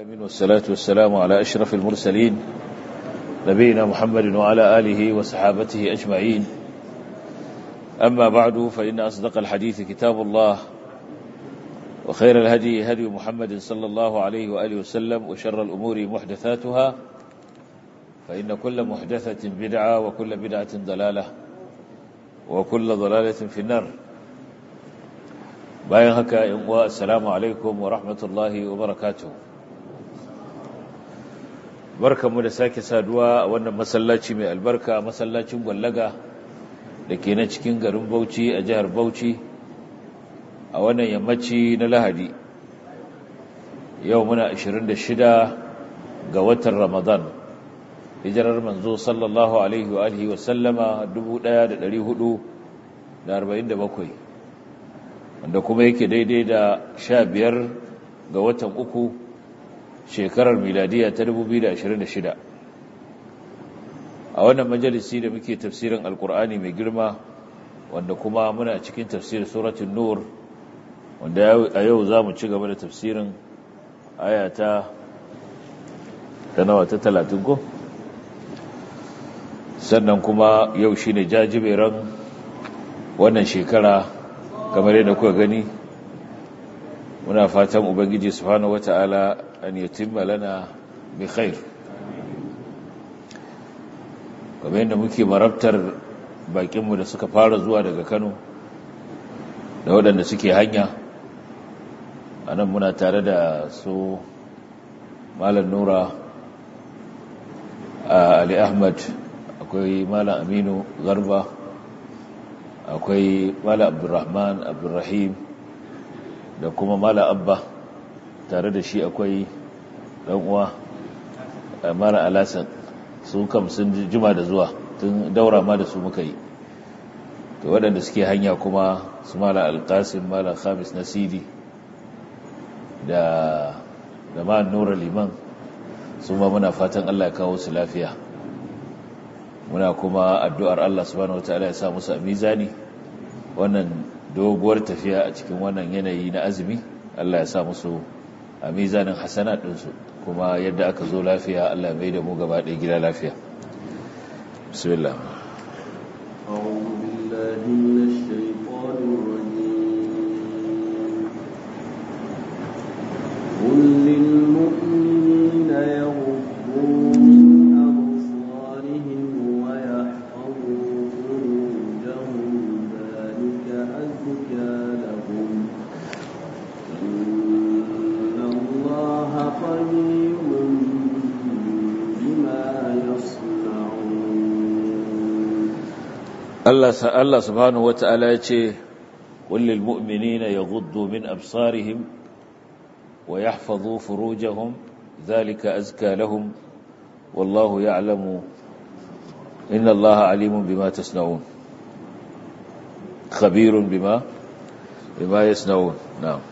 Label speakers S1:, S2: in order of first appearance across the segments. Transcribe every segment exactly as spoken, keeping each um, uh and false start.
S1: والصلاة والسلام على أشرف المرسلين نبينا محمد وعلى آله وصحابته أجمعين. أما بعد فإن أصدق الحديث كتاب الله وخير الهدي هدي محمد صلى الله عليه وآله وسلم وشر الأمور محدثاتها فإن كل محدثة بدعة وكل بدعة ضلالة وكل ضلالة في النار. bayan haka yan uwa assalamu alaikum wa rahmatullahi wa barakatuh. Barkanmu da sake saduwa a wannan masallaci mai albarka, masallacin Gwallaga da ke na cikin garin Bauchi a jihar Bauchi a wannan yammaci na Lahadi. Yau muna ashirin da shida ga watan Ramadan, hijirar manzo sallallahu alaihi wa alihi wa sallama dubu ɗaya da ɗari hudu da arba'in da bakwai, wanda kuma yake daidai da sha biyar ga watan uku shekarar miladiya ta dubu biyu da ashirin da shida. A wannan majalisi da muke tafsirin alkur'ani mai girma, wanda kuma muna cikin tafsirin suratul nur, wanda a yau za mu ci gaba da tafsirin ayata ta nawa ta talatin ko? Sannan kuma yau shi ne jajiberan wannan shekara, kamar yadda kuka gani. Muna fatan ubangiji subhanahu wata'ala an yatimma lana bi khair. Kamar yadda muke marabtar bakinmu da suka fara zuwa daga Kano da waɗanda suke hanya, anan muna tare da su Malam Nura Ali Ahmad, akwai Malam Aminu Garba, akwai Malam Abdulrahman Abdulrahim da kuma Malam Abba. Tare da shi akwai dan uwa Malam Alasan. Su kam sun jima da zuwa, tun daura ma da su muka yi. To waɗanda suke hanya kuma su Malam Alqasim, Malam Khamis Nasidi da da Malam Nura Liman, su ma muna fatan Allah ya kawo su lafiya. Muna kuma addu'ar Allah subhanahu wataala ya sa musu a mizani wannan doguwar tafiya a cikin wannan yanayi na azumi. Allah ya sa musu a mizanin hasanat ɗinsu, kuma yadda aka zo lafiya Allah ya mai da mu gaba ɗaya gida lafiya. Bismillah.
S2: أعوذ بالله من الشيطان الرجيم. قل للمؤمنين يغضوا من أبصارهم ويحفظوا فروجهم ذلك أزكى لهم إن الله خبير بما يصنعون.
S1: Allah Allah subhanahu wata'ala ya ce qul lil mu'minina yaghuddu min absarihim wa yahfazu furujahum dhalika azka lahum wallahu ya'lamu inna Allaha alimun bima tasna'un khabirun bima bima yasna'un. Na'am.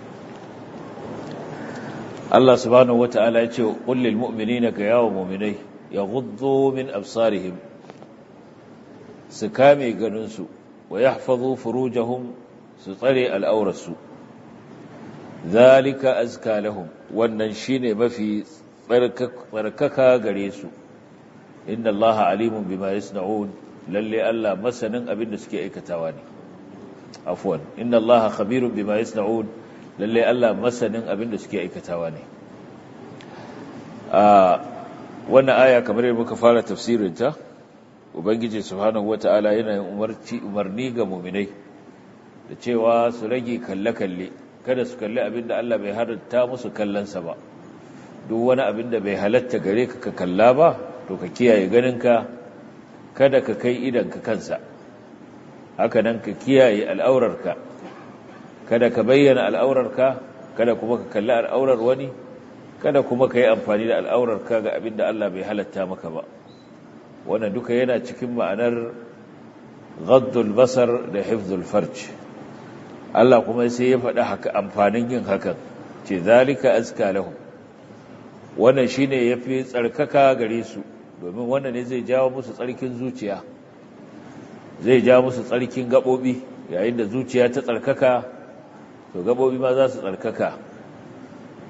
S1: Allah subhanahu wata'ala ya ce qul lil mu'minina ka yawa mu'minai yaghuddu min absarihim, su kame ganinsu, wa yahfazu furujahum, su tsare al'aurarsu, zalika azka lahum, wannan shine mafi tsarkaka gare su. Inna Allaha alimun bima yasna'un, lalle Allah masanin abin da suke aikatawa ne. Afwan, inna Allaha khabirun bima yasna'un, lalle Allah masanin abin da suke aikatawa ne. A wannan aya, kamar yadda muka fara tafsirinta, Ubangiji subhanahu wata'ala yana yin umarci umarni ga mu'minai da cewa su rage kalle-kalle, kada su kalli abinda Allah bai halatta musu kallansa ba. Duk wani abinda bai halatta gare ka ka kalla ba, to ka kiyaye ganinka, kada ka kai idanka kansa. Haka nan ka kiyaye al'aurarka, kada ka bayyana al'aurarka, kada kuma ka kalli al'aurar wani, kada kuma ka yi amfani da al'aurarka ga abinda Allah bai halatta maka ba. Wannan duka yana cikin ma'anar ghaddul basar da hifzul farj. Allah kuma sai ya faɗi haka, amfanin yin hakan, ce zalika azka lahum, wannan shine yafi tsarkaka gare su, domin wannan ne zai jawo musu tsarkin zuciya, zai jawo musu tsarkin gabobi. Yayin da zuciya ta tsarkaka, to gabobi ma za su tsarkaka.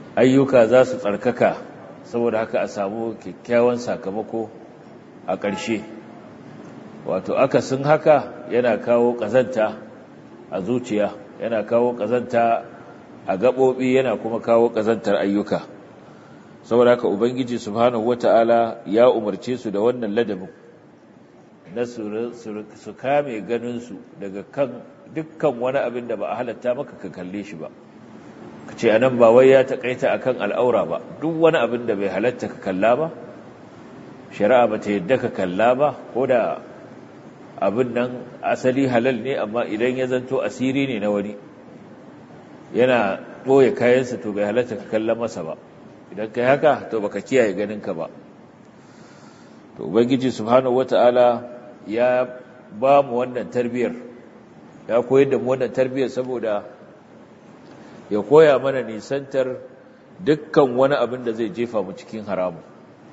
S1: ayyuka za su tsarkaka saboda haka a samu kyakkyawan sakamako a ƙarshe. Wato akasin haka yana kawo ƙazanta a zuciya, yana kawo ƙazanta a gaɓoɓi, yana kuma kawo ƙazantar ayyuka. Saboda haka Ubangiji subhanahu wata'ala ya umarce su da wannan ladabin na su kame ganinsu daga kan dukkan wani abin da ba a halatta maka ka kalle shi ba. Ka ce anan ba wai ya taƙaita akan al'aura ba, duk wani abin da bai halatta ka kalla ba, shari'a ba ta yadda ka kalla ba, ko da abin nan asali halal ne, amma idan ya zanto asiri ne na wani yana ɓoye kayansa to bai halatta ka kalla masa ba. Idan kai haka to baka kiyaye ganinka ba. To Ubangiji subhanahu wata'ala ya ba mu wannan tarbiyar, ya koyar da mu wannan tarbiyar saboda ya koya mana nisantar dukkan wani abin da zai jefa mu cikin haramu.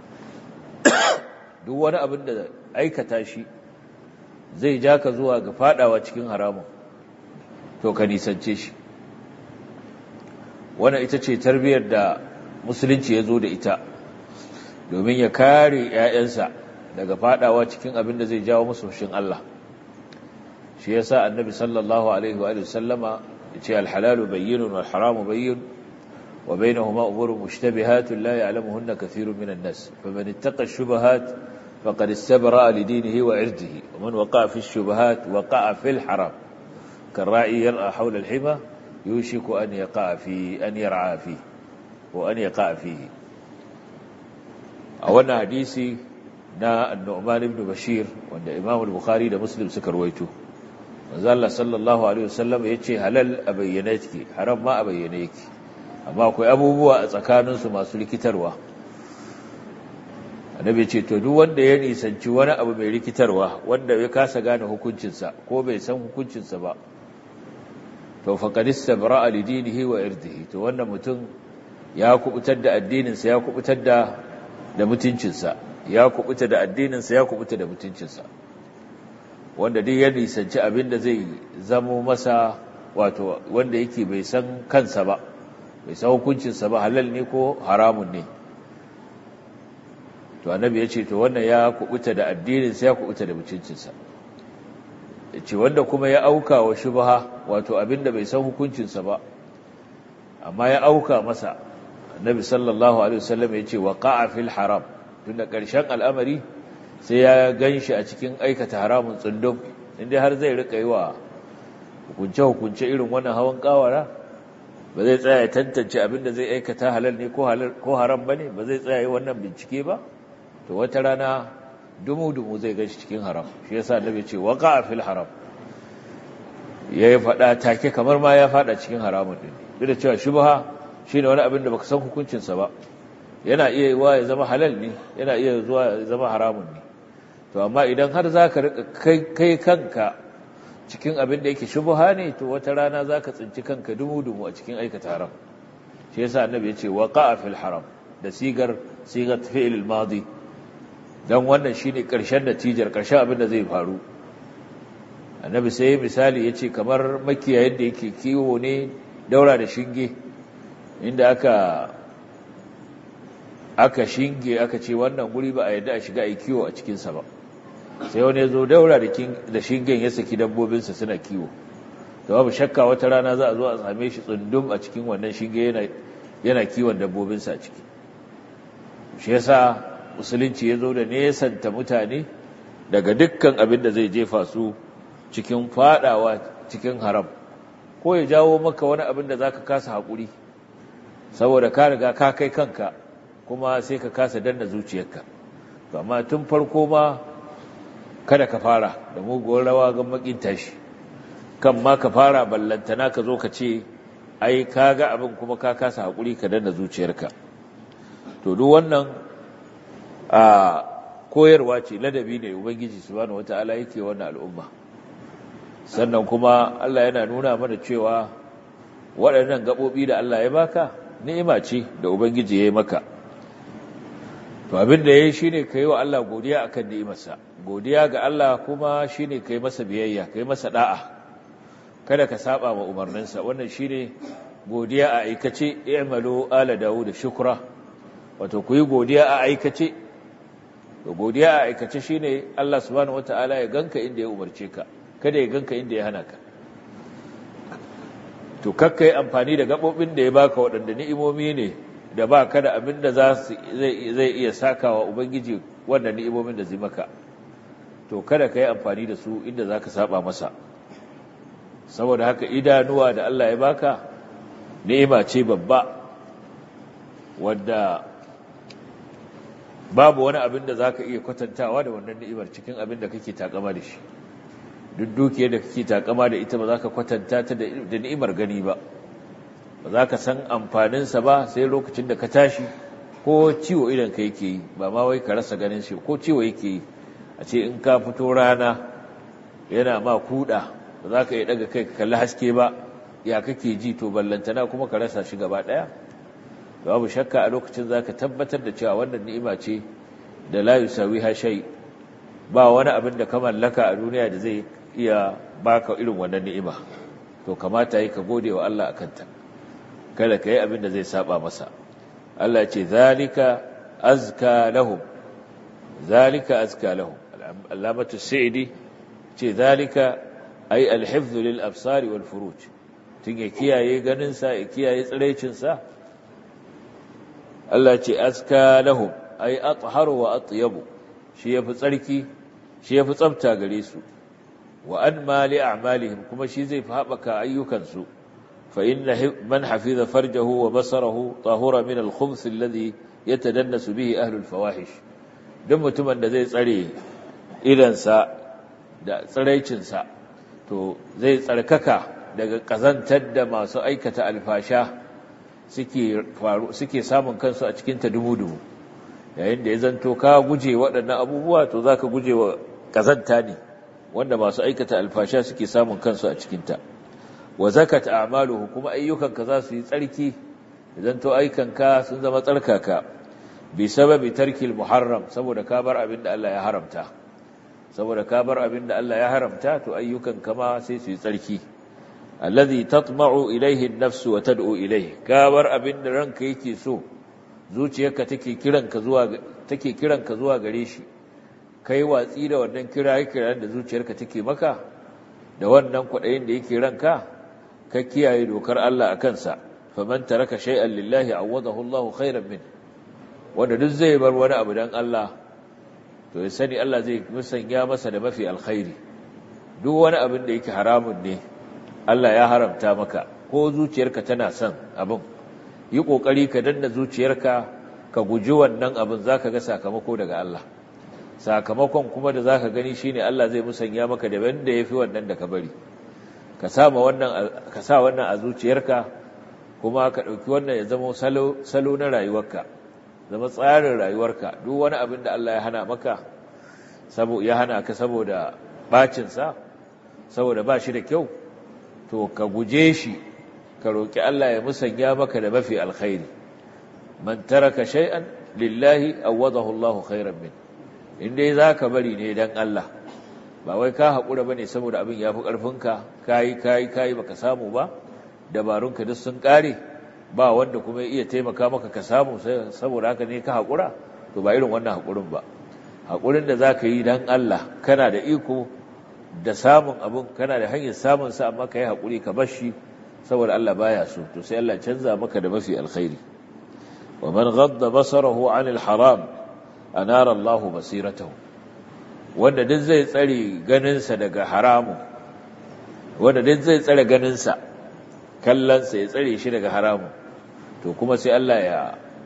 S1: Duk wani abin da aikata shi zai ja ka zuwa ga fadawa cikin haramun, to ka nisance shi. Wannan ita ce tarbiyar da musulunci ya zo da ita domin ya kare ‘ya'yansa daga fadawa cikin abin da zai jawo musu fushin Allah. Shi ya sa annabi sallallahu Alaihi wa sallama ya ce alhalalu bayyinun wal haramu bayyin wa bainahuma umurun mushtabihatun la ya'lamuhunna kathirun minan nas faman ittaqa ash-shubuhat faqad istabra li dinihi wa 'irdihi wa man waqa'a fi ash-shubuhat waqa'a fil haram karra'i yar'a hawla al-hima yushiku an yaqa'a fi an yar'a fi wa an yaqa'a fihi. A wannan hadisi na An-Nu'man ibn Bashir wanda Imam al-Bukhari da Muslim suka rawaito, manzo Allah sallallahu alaihi wasallam yace halal a bayyane yake, haram ma a bayyane yake, amma akwai abubuwa a tsakanin su masu rikitarwa. Annabi ce to duk wanda ya nisanci wani abu mai rikitarwa wanda ya kasa gane hukuncin sa ko bai san hukuncin sa ba, to faqad istabra'a li dinihi wa irdihi, to wannan mutum ya kubutar da addinin sa, ya kubutar da da mutuncin sa, ya kubuta da addinin sa, ya kubuta da mutuncin sa. Wanda duk ya nisanci abin da zai zamo masa, wato wanda yake bai san kansa ba, bai san hukuncinsa ba, halal ne ko haramun ne, to annabi ya ce to wannan ya kubuta da addininsa, ya kubuta da mutuncinsa. Ya ce wanda kuma ya auka wa shubha, wato abin da bai san hukuncinsa ba amma ya auka masa, annabi sallallahu alaihi wasallam ya ce waqa'a fil haram, tunda ƙarshen al'amari sai ya gan shi a cikin aikata haramun tsundum, inda har zai rika yi wa hukunce-hukunce irin wannan hawan kawara, ba zai tsaya ya tantance abin da zai aikata halal ne ko haram ba ne, ba zai tsaya yi wannan bincike ba, to wata rana dumu-dumu zai gan shi cikin haram. Shi yasa annabi ce waqa fil haram, ya yi faɗa take kamar ma ya faɗa cikin haramun ɗin, duk da cewa shubha shi ne wani abin da baka san hukuncinsa ba, yana iya yiwa ya zama halal ne, yana iya zuwa ya zama haramun ne. To amma idan har za ka kai kanka cikin abin da yake shubha ne, to wata rana za ka tsinci kanka dumu-dumu a cikin aikata haram. Shi yasa annabi ya ce waqa'a fil haram da sigar sigar fi'il al-madi, dan wannan shine karshen natijar, karshen abin da zai faru. Annabi sai misali ya ce kamar makiyayin da yake kiwo ne daura da shinge, inda aka aka shinge aka ce wannan guri ba a yadda a shiga a kiwo a cikinsa ba, sai wani ya zo daura da shingen ya saki dabbobinsa suna kiwo, to babu shakka wata rana za a zo a same shi tsundum a cikin wannan shinge yana yana kiwon dabbobinsa a ciki. Shi yasa musulunci ya zo da nesanta mutane daga dukkan abin da zai jefa su cikin fadawa cikin haram, ko ya jawo maka wani abin da zaka kasa haƙuri saboda ka riga ka kai kanka, kuma sai ka kasa danna zuciyarka. To amma tun farko ma kada ka fara da muguwar rawa ga makin tashi, kan ma ka fara ballantana ka zo ka ce ai ka ga abin kuma ka kasa haƙuri ka danna zuciyarka. To duk wannan a koyarwa ce, ladabi ne Ubangiji subhanahu wataala yake wannan al'umma. Sannan kuma Allah yana nuna mana cewa waɗannan gaɓoɓi da Allah ya baka ni'ima ce da Ubangiji ya yi maka. To abin da ya yi shi ne ka yi wa Allah godiya a kan ni'imarsa, godiya ga Allah kuma shi ne ka yi masa biyayya, ka yi masa ɗa'a, kada ka saba wa umarninsa. Wannan shi ne godiya a aikace i'malu ala Dawud shukra wato ku yi godiya a aikace to godiya a aikace shine Allah subhanahu wataala ya ganka inda ya umarce ka kada ya ganka inda ya hana ka to kakka yi amfani da gabobin da ya baka waɗanda ni'imomi ne da ba ka da abin da zai iya sakawa ubangiji wannan ni'imomin da zai maka to kada ka yi amfani da su inda za ka saba masa saboda haka idanuwa da Allah ya baka ni'ima ce babba wadda babu wani abin da za ka iya kwatantawa da wannan ni'imar cikin abin da kake takama da shi duk dukiyar da kake takama da ita ba za ka kwatanta ta da ni'imar gani ba ba za ka san amfaninsa ba sai lokacin da ka tashi ko ciwo idan ka yake yi ba ma wai ka rasa ganin shi ko ciwo yake yi a ce in ka fito rana yana ma kuɗa ba za ka yi daga kai ka kalli haske ba ya kake ji to ballantana kuma ka rasa shi gaba ɗaya babu shakka a lokacin za ka tabbatar da cewa wannan ni'ima ce da la yusawiha shay ba wani abin da ka mallaka a duniya da zai iya baka irin wannan ni'ima to kamata yi ka gode wa Allah akan ta kada ka yi abin da zai saba masa Allah ce zalika azka lahum zalika azka lahum alamatu sa'idi ce zalika ay alhifz lil absar wal furuj tun ya kiyaye ganin sa ya kiyaye tsirecin sa Allah ce azka lahum ay atharu wa atyabu shi yafi tsarki shi yafi tsafta gare su wa anma li a'malihim kuma shi zai fi haɓaka ayyukansu fa inna man hafiza farjahu wa basarahu tahura min al-khubth alladhi yatadannasu bihi ahlul fawahish duk mutumin da zai tsare idansa da tsiraicinsa to zai tsarkaka daga kazantar da masu aikata alfasha suke faru suke samun kansu a cikin ta dubu-dubu yayin da ya zanto ka guje waɗannan abubuwa to zaka guje wa kazanta ne wanda masu aikata alfasha suke samun kansu a cikinta wa zakat a'maluhu kuma ayyukanka za su yi tsarki idan to aikanka sun zama tsarkaka bi sababi tarkil muharram saboda ka bar abin da Allah ya haramta saboda ka bar abin da Allah ya haramta to ayyukanka ma sai su yi tsarki alladhi tatma'u ilayhi an-nafs wa tad'u ilayhi ka bar abin da ranka yake so zuciyarka take kiranka zuwa take kiranka zuwa gare shi kai watsi da wannan kiraye-kirayen da zuciyarka take maka da wannan kwaɗayin da yake ranka ka kiyaye dokar Allah a kansa faman taraka shay'an lillahi awadahu Allahu khairan min wanda duk zai bar wani abu dan Allah to ya sani Allah zai musanya masa da mafi alkhairi duk wani abin da yake haramun ne Allah ya haramta maka ko zuciyarka tana son abin yi kokari ka danna zuciyarka ka guji wannan abin zaka ga sakamako daga Allah sakamakon kuma da zaka gani shine Allah zai musanya maka da wanda yafi wannan da ka bari ka sama wannan ka sa wannan a zuciyarka kuma ka dauki wannan ya zama salo salo na rayuwarka zama tsarin rayuwarka duk wani abin da Allah ya hana maka sabo ya hana ka saboda bacin sa saboda ba shi da kyau to ka guje shi ka roki Allah ya musanya maka da mafi alkhairi man taraka shay'an lillahi awadahu Allahu khairan min in dai za ka bari ne don Allah ba wai ka haƙura ba ne saboda abin ya fi ƙarfinka kayi kayi kayi baka samu ba dabarunka duk sun ƙare ba wanda kuma iya taimaka maka ka samu saboda haka ne ka haƙura to ba irin wannan haƙurin ba haƙurin da za ka yi don Allah kana da iko da samun abin kana da hanyar samun sa amma ka yi haƙuri ka bar shi saboda Allah baya so to sai Allah canza maka da mafi alkhairi wa man ghadda basarahu 'anil haram anara Allahu basiratahu wanda duk zai tsare ganinsa daga haramu wanda duk zai tsare ganinsa kallansa ya tsare shi daga haramu to kuma sai Allah ya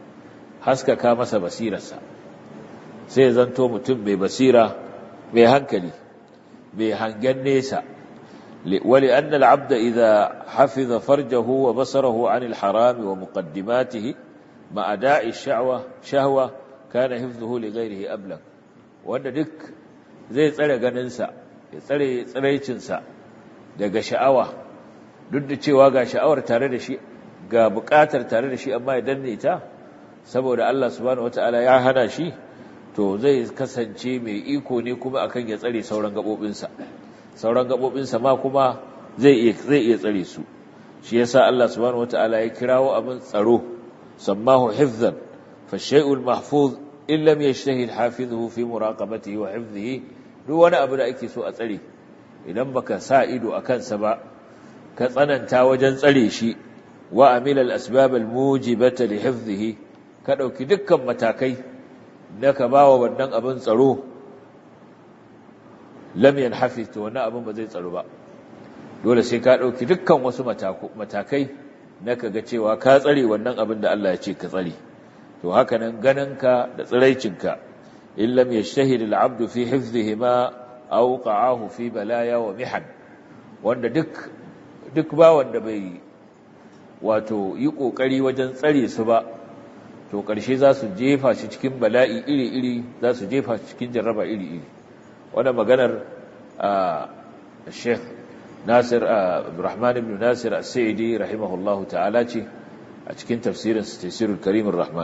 S1: haskaka masa basirarsa sai ya zanto mutum mai basira mai hankali mai hangen nesa ولأن العبد إذا حفظ فرجه وبصره عن الحرام ومقدماته مع داعي الشهوة شهوة كان حفظه لغيره أبلغ wanda duk zai tsare ganinsa ya tsare tsaraicinsa daga sha'awa duk da cewa ga sha'awar tare da shi ga buƙatar tare da shi amma ya danne ta saboda Allah subhanahu wataala ya hana shi to zai kasance mai iko ne kuma akan ya tsare sauran gabobinsa sauran gabobinsa ma kuma zai iya zai iya tsare su shi yasa Allah subhanahu wataala ya kirawo abin tsaro sammahu hifzan fa shay'ul mahfuz in lam yajtahid hafizuhu fi muraqabatihi wa hifzihi duk wani abu da ake so a tsare idan baka sa ido akan sa ba ka tsananta wajen tsare shi wa amila al-asbab al-mujibata li hifzihi ka dauki dukkan matakai da ka bawa wannan abin tsaro lam yanhafiz to wannan abin ba zai tsaro ba dole sai ka dauki dukkan wasu matakai na kaga cewa ka tsare wannan abin da Allah ya ce ka tsare to haka nan ganinka da tsiraicinka in lam yajtahid al-'abdu fi hifzihi ma awqa'ahu fi balaya wa mihan wanda duk duk ba wanda bai wato yi kokari wajen tsare su ba to karshe za su jefa shi cikin bala'i iri-iri za su jefa shi cikin jarraba iri-iri wannan maganar Sheikh Nasir Abdurrahman ibn Nasir As-Sa'idi rahimahullahu ta'ala ce a cikin tafsirin Tafsirul Karim Ar-Rahman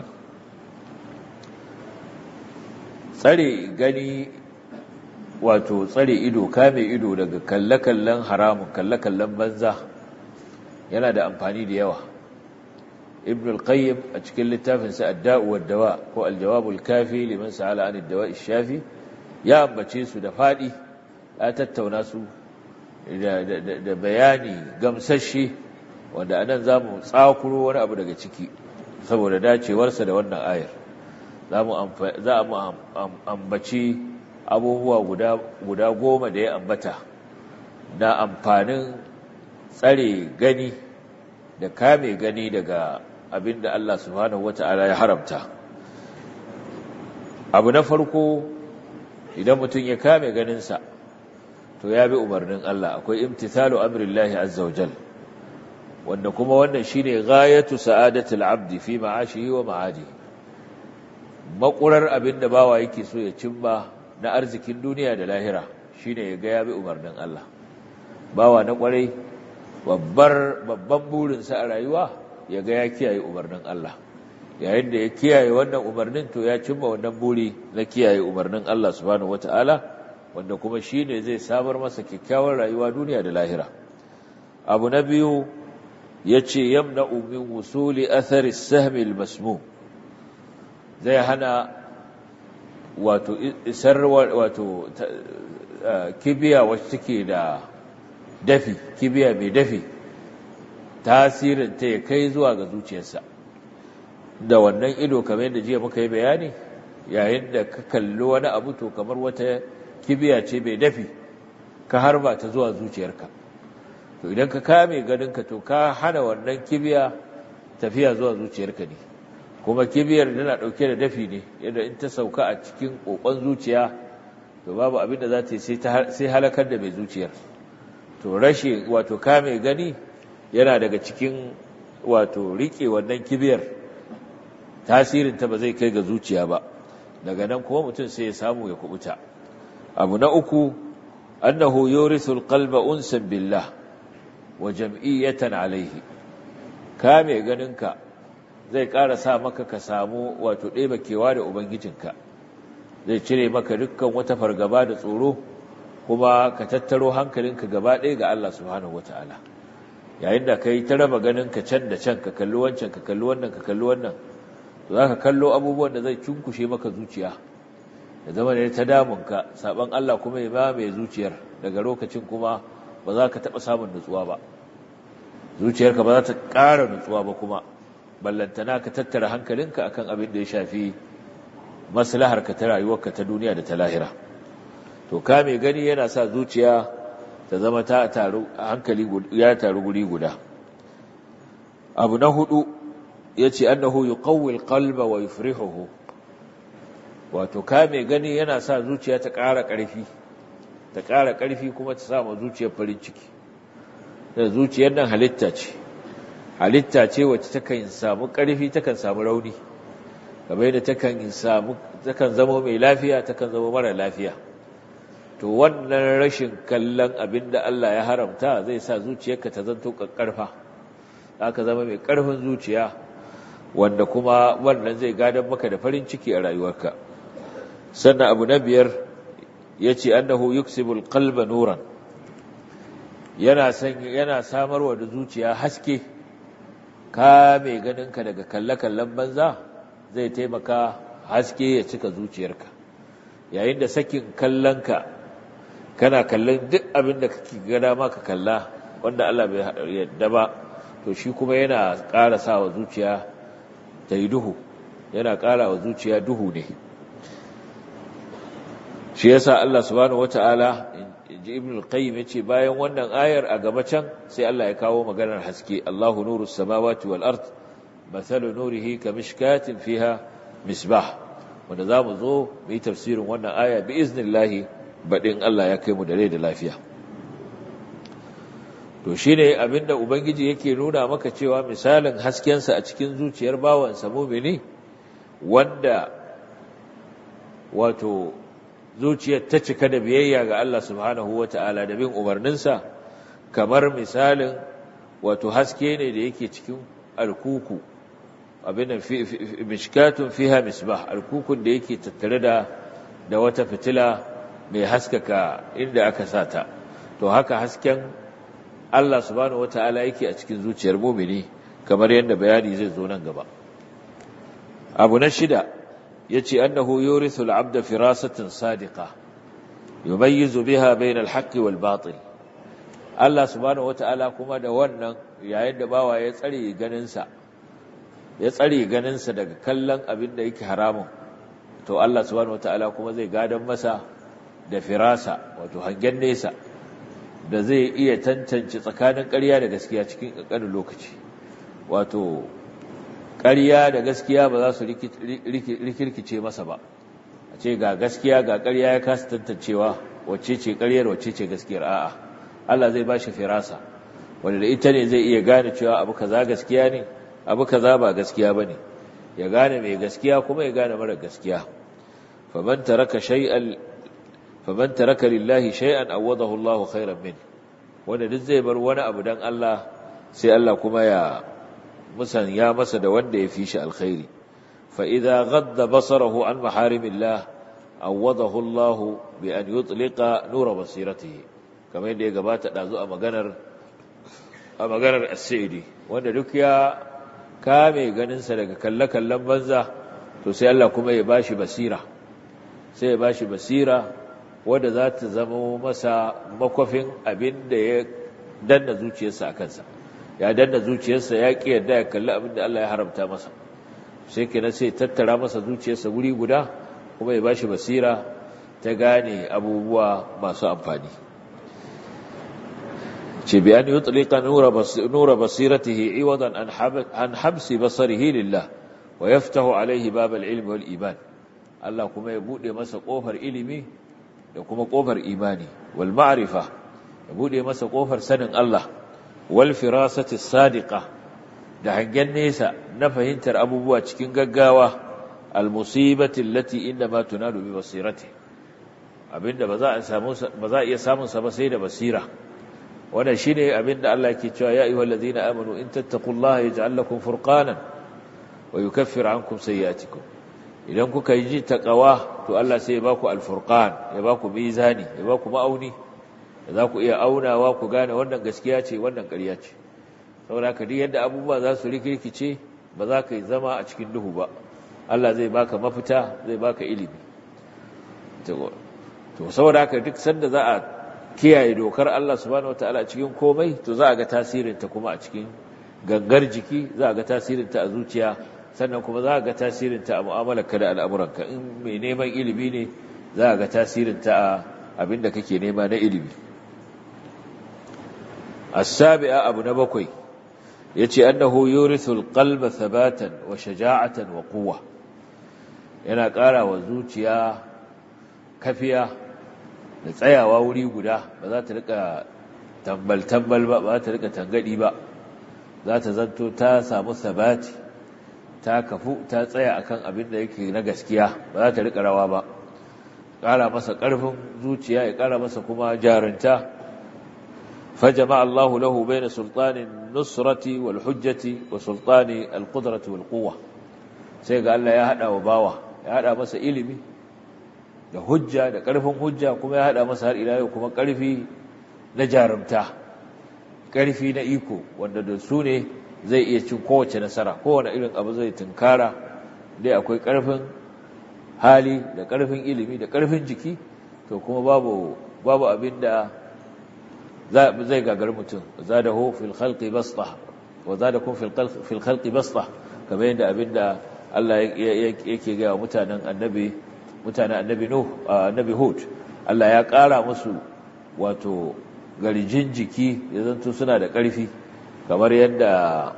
S1: tsare gani wato tsare ido kame ido daga kallakallan haramun kallakallan banza yana da amfani da yawa ibn al-qayyim a cikin littafin sa ad-da'u wad-dawa ko al-jawab al-kafi liman sa'ala 'an ad-dawa' ash-shafi ya ambace su da fadi ya tattauna su da, da, da bayani gamsasshe wanda anan zamu tsakuro wani abu daga ciki saboda dacewarsa da wannan ayar zamu za mu ambaci abubuwa guda guda goma da ya ambata na amfanin tsare gani da kame gani daga abinda Allah subhanahu wata'ala ya haramta abu na farko idan mutum ya kame ganinsa to ya bi umarnin Allah akwai imtithalu amrillahi azza wajal wanda kuma wannan shine ghayatu sa'adatul abdi fi ma'ashihi wa ma'adihi makurar abinda bawa yake so ya cimma na arzikin duniya da lahira shine ya ga ya bi umarnin Allah bawa na kwarai babbar babban burinsa a rayuwa ya ga ya kiyaye umarnin Allah yayin da ya kiyaye wannan umarnin to ya cimma wannan buri na kiyaye umarnin Allah subhanahu wataala wanda kuma shine zai samar masa kyakkyawar rayuwa duniya da lahira abu na biyu yace yamna'u min wusuli athari as-sahm al-masmum zai hana wato isar wato kibiya wacce take da dafi kibiya mai dafi tasirin ta ya kai zuwa ga zuciyarsa da wannan ido kamar yadda jiya muka yi bayani yayin da ka kalli wani abu to kamar wata kibiya ce mai dafi ka harba ta zuwa zuciyarka to idan ka kame ganinka to ka hana wannan kibiya tafiya zuwa zuciyarka ne kuma kibiyar tana dauke da dafi ne yadda in ta sauka a cikin kokon zuciya to babu abin da za ta yi sai halakar da mai zuciyar to rashin wato kame gani yana daga cikin wato rike wannan kibiyar tasirin ta ba zai kai ga zuciya ba daga nan kuma mutum sai ya samu ya kubuta abu na uku annahu yurisu alqalba unsan billah wa jam'iyatan alayhi kame ganinka zai ƙara sa maka ka samu wato ɗeba kewa da ubangijinka zai cire maka dukkan wata fargaba da tsoro kuma ka tattaro hankalinka gaba ɗaya ga Allah subhanahu wataala yayin da kai ta raba ganinka can da can ka kalli wancan ka kalli wannan ka kalli wannan to zaka kallo abubuwan da zai cunkushe maka zuciya da zama ne ta damunka saban Allah kuma ya mamaye zuciyar daga lokacin kuma ba za ka taɓa samun nutsuwa ba zuciyarka ba za ta ƙara nutsuwa ba kuma ballantana ka tattara hankalinka akan abin da ya shafi maslaharka ta rayuwarka ta duniya da ta lahira to ka mai gani yana sa zuciya ta zama ta taru hankali ya taru guri guda abu na hudu yace annahu yuqawwi alqalba wa yufrihuhu wato ka mai gani yana sa zuciya ta ƙara ƙarfi ta ƙara ƙarfi kuma ta sa ma zuciyar farin ciki da zuciyar nan halitta ce halitta ce wacce takan samu ƙarfi takan samu rauni kamar yadda takan samu takan zama mai lafiya takan zama mara lafiya to wannan rashin kallon abinda Allah ya haramta zai sa zuciyarka ta zanto ƙarfa zaka zama mai ƙarfin zuciya wanda kuma wannan zai gadar maka da farin ciki a rayuwarka sannan abu na biyar yace annahu yuksibul qalba nuran yana san yana samarwa da zuciya haske ka mai ganinka daga kalle-kallen banza zai taimaka haske ya cika zuciyarka yayin da sakin kallonka kana kallon duk abin da kake ga dama ka kalla wanda Allah bai yadda ba to shi kuma yana ƙara sa wa zuciya ta yi duhu yana ƙara wa zuciya duhu ne shi yasa Allah subhanahu wata'ala inji Ibn al-Qayyim yace bayan wannan ayar a gaba can sai Allah ya kawo maganar haske Allahu nurus samawati wal ard mathalu nurihi kamishkatin fiha misbah wanda zamu zo mu yi tafsirin wannan aya bi iznillahi badin Allah ya kai mu da rai da lafiya to shine abinda ubangiji yake nuna maka cewa misalin haskensa a cikin zuciyar bawansa mu'mini wanda wato zuciyar ta cika da biyayya ga Allah subhanahu wata'ala da bin umarninsa kamar misalin wato haske ne da yake cikin alkuku abin fi mishkatun fiha misbah alkukun da yake tattare da da wata fitila mai haskaka inda aka sata to haka hasken Allah subhanahu wata'ala yake a cikin zuciyar mu'mini kamar yadda bayani zai zo nan gaba abu na shida yace annahu yurithu al-'abda firasatan sadiqa yumayyizu biha bayna al-haqqi wal batil Allah subhanahu wata'ala kuma da wannan yayin da bawa ya tsare ganinsa ya tsare ganinsa daga kallon abin da yake haramun to Allah subhanahu wata'ala kuma zai gadan masa da firasa wato hangen nesa da zai iya tantance tsakanin ƙarya da gaskiya cikin ƙanƙanin lokaci wato ƙarya da gaskiya ba za su rikirkice masa ba a ce ga gaskiya ga ƙarya ya kasa tantancewa wacce ce ƙaryar wacce ce gaskiyar a'a Allah zai bashi firasa wanda da ita ne zai iya gane cewa abu kaza gaskiya ne abu kaza ba gaskiya bane ya gane mai gaskiya kuma ya gane mara gaskiya faman taraka shay'an faman taraka lillahi shay'an awadahu Allahu khairan min wanda duk zai bar wani abu dan Allah sai Allah kuma ya musan ya masa da wanda ya fi shi alkhairi fa idza ghadda basarahu an maharimillah awadahu Allahu bi an yutliqa nura basiratihi kamar yadda ya gabata dazu a maganar a maganar as-sa'idi wanda duk ya kame ganin sa daga kalle-kallen banza to sai Allah kuma ya bashi basira sai ya bashi basira wanda za ta zama masa makwafin abin da ya danna zuciyarsa a kansa ya danna zuciyarsa ya ƙi yadda ya kalli abin da Allah ya haramta masa sai kenan sai tattara masa zuciyarsa guri guda kuma ya bashi basira ta gane abubuwa masu amfani ce bi an yutlika nura nura basiratihi iwadan an an habsi basarihi lillah wa yaftahu alayhi bab al-ilm wal iman Allah kuma ya bude masa kofar ilimi da kuma kofar imani wal ma'rifa ya bude masa kofar sanin Allah wal firasati sadiqa da hangen nesa na fahimtar abubuwa cikin gaggawa al musibati allati inma tunalu bi basirati abinda ba za a samu ba za a iya samun sa ba sai da basira wannan shine abinda Allah yake cewa ya ayyuhallazina amanu in tattaqullaha yaj'al lakum furqanan wa yukaffir ankum sayyi'atikum idan kuka yi taqwa to Allah sai ya baku al-furqan ya baku mizani ya baku ma'auni da za ku iya aunawa ku gane wannan gaskiya ce wannan ƙarya ce saboda ka duk yadda abubuwa za su rikirkice ba za ka yi zama a cikin duhu ba Allah zai baka mafita zai baka ilimi to saboda haka duk sanda za a kiyaye dokar Allah subhanahu wataala a cikin komai to za a ga tasirinta kuma a cikin gangar jiki za a ga tasirinta a zuciya sannan kuma za a ga tasirinta a mu'amalarka da al'amuranka in mai neman ilimi ne za a ga tasirinta a abin da kake nema na ilimi as-sabi'a abu na bakwai yace annahu yurithu al-qalba thabatan wa shaja'atan wa quwwa yana ƙara wa zuciya kafiya da tsayawa wuri guda ba za ta rika tambal tambal ba ba ta rika tangadi ba za ta zanto ta samu sabati ta kafu ta tsaya akan abin da yake na gaskiya ba za ta rika rawa ba ƙara masa ƙarfin zuciya ya ƙara masa kuma jarunta fajama Allahu lahu baina sultanin nusrati wal hujjati wa sultani al qudrati wal quwwa sai ga Allah ya hada wa bawa ya hada masa ilimi da hujja da ƙarfin hujja kuma ya hada masa har ila yau kuma ƙarfi na jarumta ƙarfi na iko wanda da su ne zai iya cin kowace nasara, kowane irin abu zai tunkara, dai akwai ƙarfin hali da ƙarfin ilimi da ƙarfin jiki, to kuma babu babu abin da zai gagar mutum. zadahu fil khalqi basta wa zadakum fil khalqi basta, kamar yadda abin da Allah yake ga mutanen annabi mutanen annabi Nuh annabi Hud, Allah ya ƙara musu wato garjin jiki ya zanto suna da ƙarfi, kamar yadda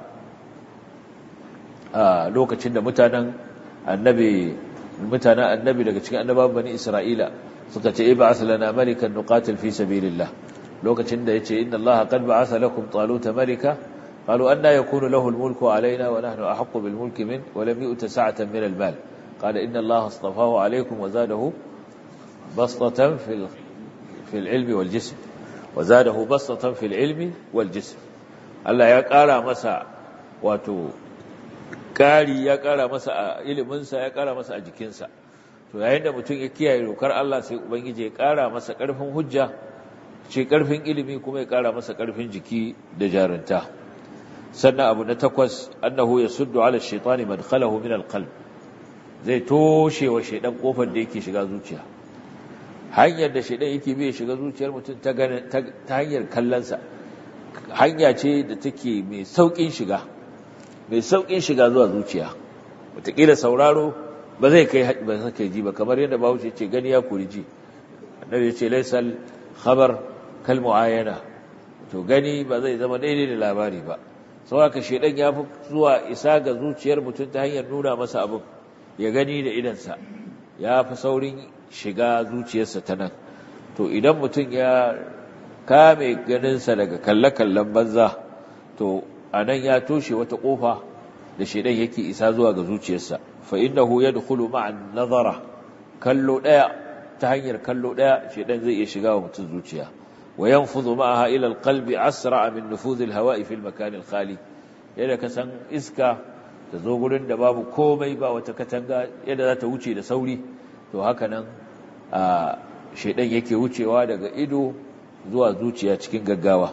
S1: a lokacin da mutanen annabi mutanen annabi daga cikin annabawan bani Isra'ila suka ce ib'ath lana malikan nuqatil fi sabilillah, lokacin da yace inna Allaha qad ba'atha lakum taluta malika qalu anna yakunu lahu al-mulku alaina wa nahnu ahaqqu bil mulki min wa lam yu'ta sa'atan min al-mal qala inna Allaha astafahu alaykum wa zadahu bastatan fil fil ilmi wal jism wa zadahu bastatan fil ilmi wal jism. Allah ya ƙara masa wato ƙari, ya ƙara masa a iliminsa, ya ƙara masa a jikinsa. To yayin da mutum ya kiyaye dokar Allah sai ubangiji ya ƙara masa ƙarfin hujja, ce ƙarfin ilimi, kuma ya ƙara masa ƙarfin jiki da jarunta. Sannan abu na takwas, annahu yasuddu ala ash-shaytani madkhalahu min al-qalb, zai toshe wa shaydan kofar da yake shiga zuciya. Hanyar da shaydan yake bi ya shiga zuciyar mutum ta ta hanyar kallonsa, hanya ce da take mai saukin shiga mai saukin shiga zuwa zuciya. Wataƙila sauraro ba zai kai ba zai kai ji ba, kamar yadda Bahaushe ce gani ya kori ji. Annabi ya ce laysal khabar kal muayana, to gani ba zai zama daidai da labari ba. Saboda shedan ya fi zuwa isa ga zuciyar mutum ta hanyar nuna masa abin ya gani da idansa, ya fi saurin shiga zuciyarsa ta nan. To idan mutum ya kame ganinsa daga kalle-kallen banza, to a nan ya toshe wata ƙofa da shaidan yake isa zuwa ga zuciyarsa. Fa innahu yadkhulu ma'an nazara, kallo daya ta hanyar kallo daya shaidan zai iya shiga wa mutum zuciya. Wa yanfudhu ma'aha ila alqalbi asra'a min nufudh alhawa'i fi almakan alkhali, yadda ka san iska ta zo gurin da babu komai, ba wata katanga, yadda za ta wuce da sauri, to haka nan a shaidan yake wucewa daga ido zuwa zuciya cikin gaggawa.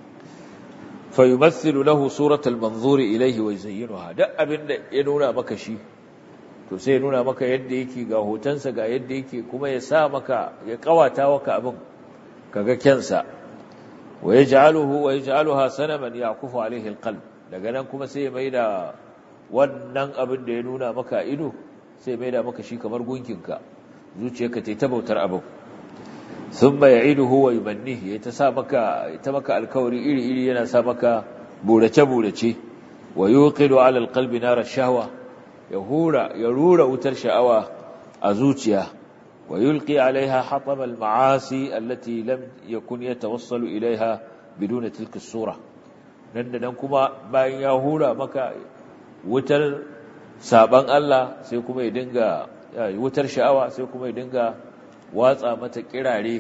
S1: fayumathilu lahu suratal manzuri ilayhi wa yuzayyinuha, duk abinda ya nuna maka shi to sai ya nuna maka yadda yake, ga hotonsa ga yadda yake, kuma ya sa maka, ya kawata maka abin kaga kyansa. wa yaj'aluhu wa yaj'aluha sanaman yaqufu alayhi alqalb, daga nan kuma sai ya maida wannan abin da ya nuna maka ido, sai ya maida maka shi kamar gunkinka, zuciyarka ta ta bautar abin. thumma ya'iduhu wa yumannihi, ya ta sa maka ta maka alkawari iri iri, yana sa maka burace burace. wa yuqidu ala alqalbi nar ash-shahwa, ya hura ya rura wutar sha'awa a zuciya. wa yulqi alaiha hatab al-ma'asi allati lam yakun yatawassalu ilaiha biduna tilka as-sura, nan da nan kuma bayan ya hura maka wutar saban Allah, sai kuma ya dinga wutar sha'awa, sai kuma ya dinga watsa mata kirare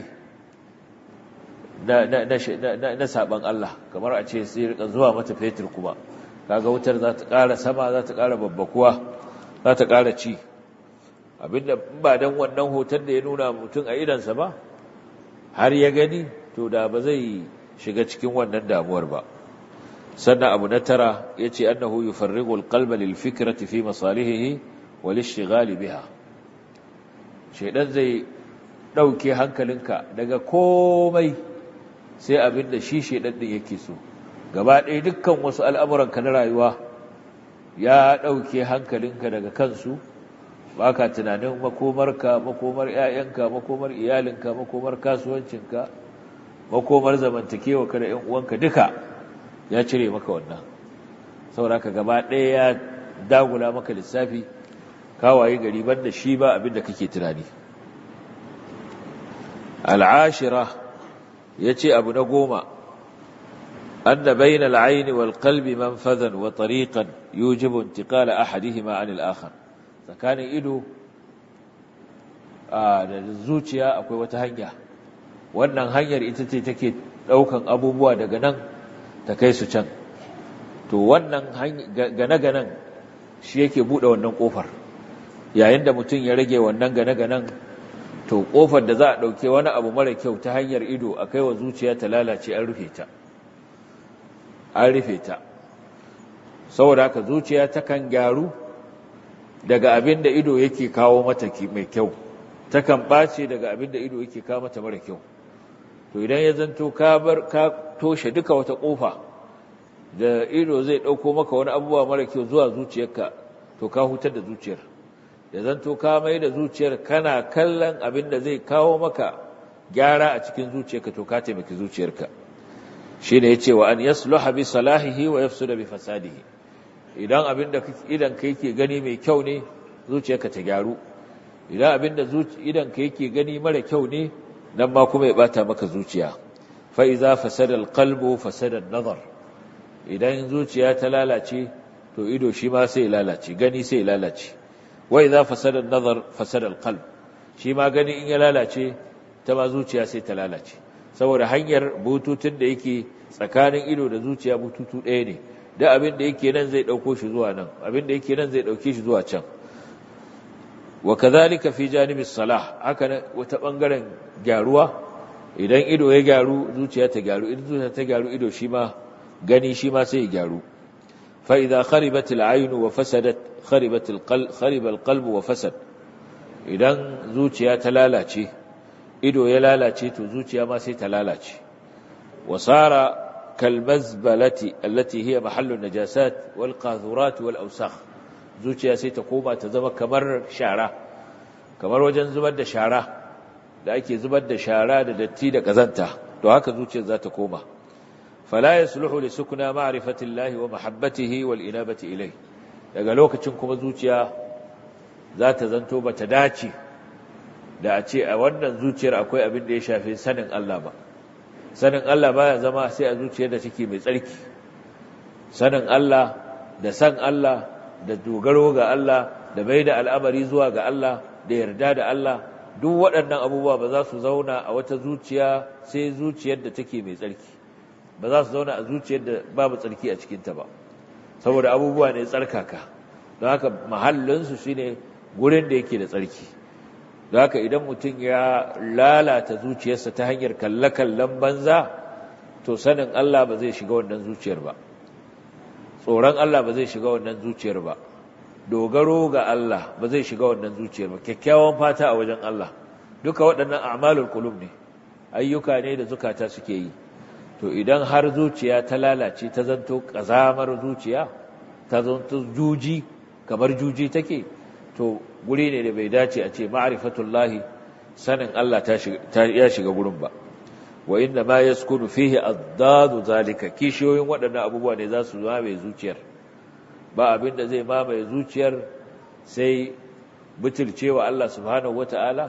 S1: na na na na saban Allah, kamar a ce sai rika zuwa mata fetur, kuma kaga wutar za ta ƙara sama, za ta ƙara babbakuwa, za ta ƙara ci. Abinda ba dan wannan hoton da ya nuna mutum a idansa ba har ya gani, to da ba zai shiga cikin wannan damuwar ba. sannan abu na tara yace annahu yufarrigu alqalba lilfikrati fi masalihihi wal ishtighal biha, shedan zai dauke hankalinka daga komai sai abinda shi shedan din yake so. Gaba ɗaya dukkan wasu al'amuranka na rayuwa ya dauke hankalinka daga kansu, baka tunanin makomarka, makomar ƴaƴanka, makomar iyalinka, makomar kasuwancinka, makomar zamantakewa ka da ƴan uwanka, duka ya cire maka wannan. Saboda ka gaba ɗaya ya dagula maka lissafi, kawaye gari banda shi ba abinda kake tunani. al'ashira yace abu na goma, anna bayna al-'ayn wal qalbi manfadhan wa tariqan yujibu intiqala ahadihima 'an al-akhar, tsakanin ido da zuciya akwai wata hanya, wannan hanyar ita ce take daukan abubuwa daga nan ta kai su can. To wannan gane-ganen shi yake bude wannan kofar. Yayin da mutum ya rage wannan gane-ganen, to kofar da za a dauke wani abu mara kyau ta hanyar ido a kai wa zuciya ta lalace, an rufe ta. an rufe ta. Saboda haka zuciya takan gyaru daga abin da ido yake kawo mata mai kyau, takan ɓace daga abin da ido yake kawo mata mara kyau. To idan ya zanto ka bar ka toshe duka wata ƙofa da ido zai ɗauko maka wani abubuwa mara kyau zuwa zuciyarka, to ka hutar da zuciyar. Ya zanto ka mai da zuciyar kana kallon abin da zai kawo maka gyara a cikin zuciyarka, to ka taimaki zuciyarka. Shi ne ya ce wa an yasluha bi salahihi wa yafsuda bi fasadihi. Idan abin da idan ka yake gani mai kyau ne, zuciyarka ta gyaru. Idan abin da idan ka yake gani mara kyau ne, nan ma kuma ya bata maka zuciya. Fa iza fasada alqalbu fasada an-nazar. Idan zuciya ta lalace, to ido shi ma sai lalace, gani sai lalace. Wa iza fasada an-nazar fasada al-qalb. Shi ma gani in ya lalace, ta ma zuciya sai ta lalace. Saboda hanyar bututun da yake tsakanin ido da zuciya bututu ɗaya ne. Da abin da yake nan zai ɗauko shi zuwa nan, abin da yake nan zai ɗauke shi zuwa can. Wa kadhalika fi janibis salah, haka wata bangaren gyaruwa, idan ido ya gyaru zuciya ta gyaru, idan zuciya ta gyaru ido shi ma gani shi ma sai ya gyaru. Fa idza kharibat al-ayn wa fasadat kharibat al-qalb khariba al-qalb wa fasad. Idan zuciya ta lalace, ido ya lalace, to zuciya ma sai ta lalace. Wa sara kalmazbalati allati hiya mahallu najasat wal qadhurat wal awsakh. Zuciya sai ta koma ta zama kamar shara, kamar wajen zubar da shara da ake zubar da shara da datti da kazanta, to haka zuciyar za ta koma. Fala yasluhu li sukna ma'rifati llahi wa mahabbatihi wal inabati ilayhi. Daga lokacin kuma zuciya za ta zanto bata dace da a ce a wannan zuciyar akwai abin da ya shafi sanin Allah ba. Sanin Allah baya zama sai a zuciyar da take mai tsarki. Sanin Allah da san Allah da dogaro ga Allah da bai da al'amari zuwa ga Allah da yarda da Allah, duk waɗannan abubuwa ba za su zauna a wata zuciya sai zuciyar da take mai tsarki. Ba za su zauna a zuciyar da babu tsarki a cikinta ba, saboda abubuwa ne tsarkaka. Don haka mahallinsu shi ne gurin da yake da tsarki. Don haka idan mutum ya lalata zuciyarsa ta hanyar kalle-kallen banza, to sanin Allah ba zai shiga wannan zuciyar ba. Tsoron Allah ba zai shiga wannan zuciyar ba. Dogaro ga Allah ba zai shiga wannan zuciyar ba. Kyakkyawan fata a wajen Allah, duka waɗannan a'malul qulub ne, ayyuka ne da zukata suke yi. To idan har zuciya ta lalace, ta zanto ƙazamar zuciya, ta zanto juji, kamar juji take, to guri ne da bai dace a ce ma'rifatullahi, sanin Allah ta ya shiga gurin ba. Wa inna ma yaskunu fihi addadu zalika. Kishiyoyin waɗannan abubuwa ne za su mamaye zuciyar. Ba abin da zai mamaye zuciyar sai butulcewa Allah subhanahu wata'ala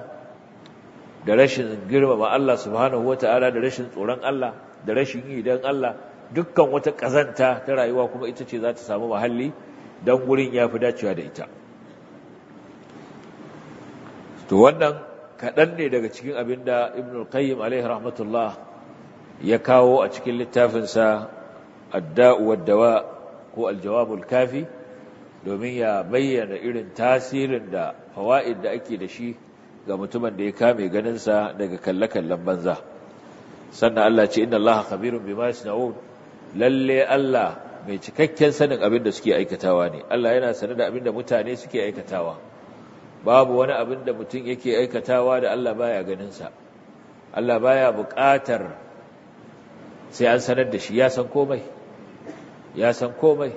S1: da rashin girmama Allah subhanahu wata'ala da rashin tsoron Allah da rashin yi don Allah. Dukkan wata ƙazanta ta rayuwa kuma ita ce za ta samu mahalli don gurin ya fi dacewa da ita. To wannan kaɗan ne daga cikin abin da Ibn al-Qayyim alaihi rahmatullah ya kawo a cikin littafinsa Adda'u wad-Dawa ko Al-Jawabul Kafi, domin ya bayyana irin tasirin da fawaid da ake da shi ga mutumin da ya kame ganinsa daga kalle-kallen banza. Sannan Allah ce inna Allah khabirun bima yasna'un. Lalle Allah mai cikakken sanin abin da suke aikatawa ne. Allah yana sanar da abin da mutane suke aikatawa. Babu wani abin da mutum yake aikatawa da Allah baya ganinsa. Allah baya buƙatar sai an sanar da shi, ya san komai. Ya san komai.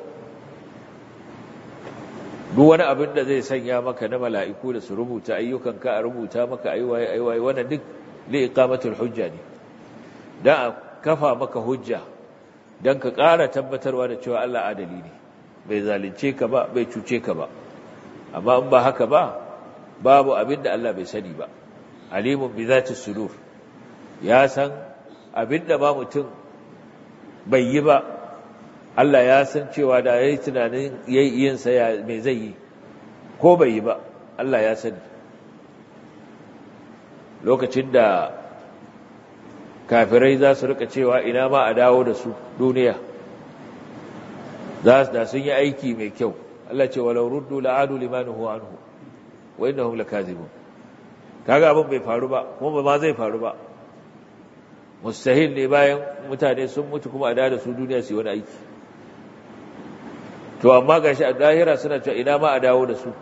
S1: Duk wani abin da zai sanya maka na mala'iku da su rubuta ayyukanka, a rubuta maka aiwaye aiwaye, wannan duk li iqamatul hujja ne. Dan a kafa maka hujja, dan ka ƙara tabbatarwa da cewa Allah adali ne. Bai zalunce ka ba, bai cuce ka ba. Amma in ba haka ba, babu abin da Allah bai sani ba. Alimun bi zati sudur. Ya san abin da ba mutum bai yi ba, Allah ya san cewa da yayi tunanin yayi yin sa ya me zai yi, ko bai yi ba, Allah ya sani. Lokacin da kafirai za su rika cewa ina ma a dawo da su duniya, za su da sun yi aiki mai kyau, Allah ce walau ruddu la'adu limanuhu anhu wa innahum lakazibun. Kaga abin bai faru ba, kuma ba ma zai faru ba. Mustahil ne bayan mutane sun mutu kuma a dawo da su duniya su yi wani aiki. to amma gashi a lahira suna cewa ina ma a dawo da su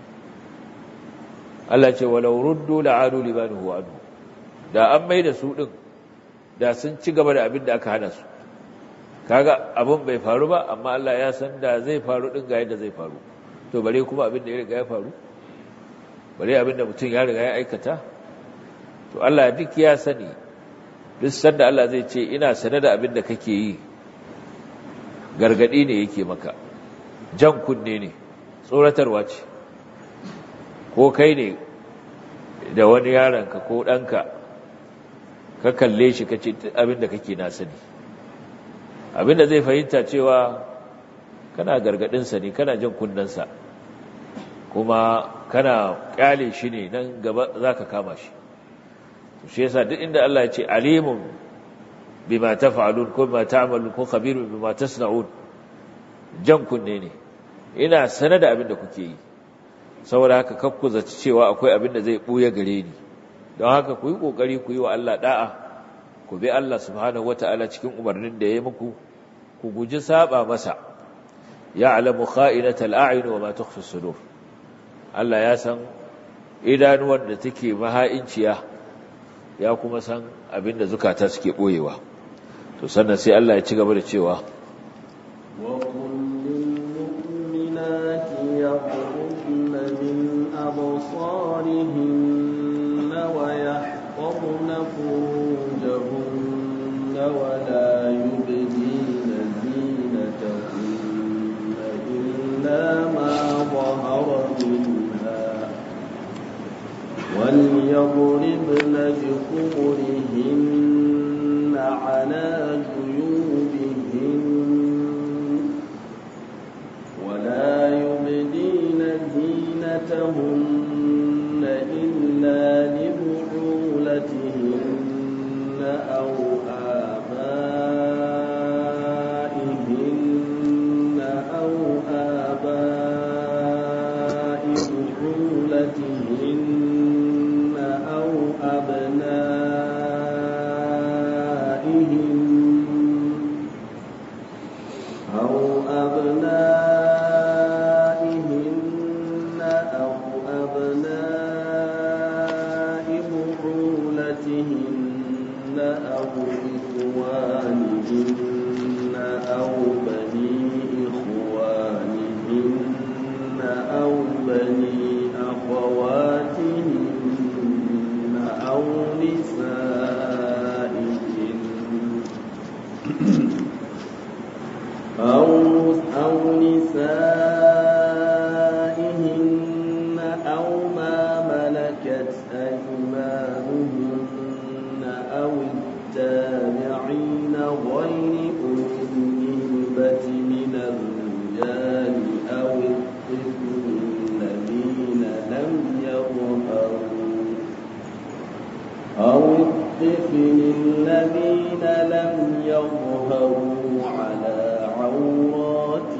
S1: Allah ce walau ruddu la'adu limanuhu anhu da an mai da su din da sun ci gaba da abin da aka hana su kaga abin bai faru ba amma Allah ya san da zai faru din ga yadda zai faru to bare kuma abin da ya riga ya faru bare abin da mutum ya riga ya aikata to Allah duk ya sani duk sanda Allah zai ce ina sane da abin da kake yi gargadi ne yake maka jan kunne ne tsoratarwa ce ko kai ne da wani yaronka ko ɗanka ka kalle shi ka ce abin da kake na sani abin da zai fahimta cewa kana gargadinsa ne kana jan kunnensa kuma kana kyale shi ne nan gaba za ka kama shi shi yasa duk inda Allah ya ce alimun bima taf'alun ko bima ta'malun ko khabirun bima tasna'un jan kunne ne ina sanar da abin da kuke yi saboda haka kakku zaci cewa akwai abin da zai buya gare ni don haka ku yi kokari ku yi wa Allah da'a ku bi Allah subhanahu wata'ala cikin umarnin da ya yi muku ku guji saba masa ya'lamu kha'inatal a'yun wa ma tukhfi as-sudur Allah ya san idanuwan da take maha'inciya ya kuma san abin da zukata suke boyewa to sannan sai Allah ya ci gaba da cewa
S2: wa kullil mu'minati yaghdudna min absarihinna wa yahfazna furujahunna wa la yubdina zinatahunna illa ma dhahara minha وليضربن بخمرهن على جيوبهن ولا يبدين زينتهن إلا لبعولتهن أو آبائهن أو آباء بعولتهن أبنائهم أو أبنائهن أو أبناء بعولتهن أو إخوانهن أو بني إخوانهن أو بني أخواتهن أو نسائهن أو أو نسائهن أو ما ملكت أيمانهن أو التابعين غير أولي الإربة من الرجال أو الطفل الذين لم يظهروا أو الطفل الذين لم يظهروا على عورات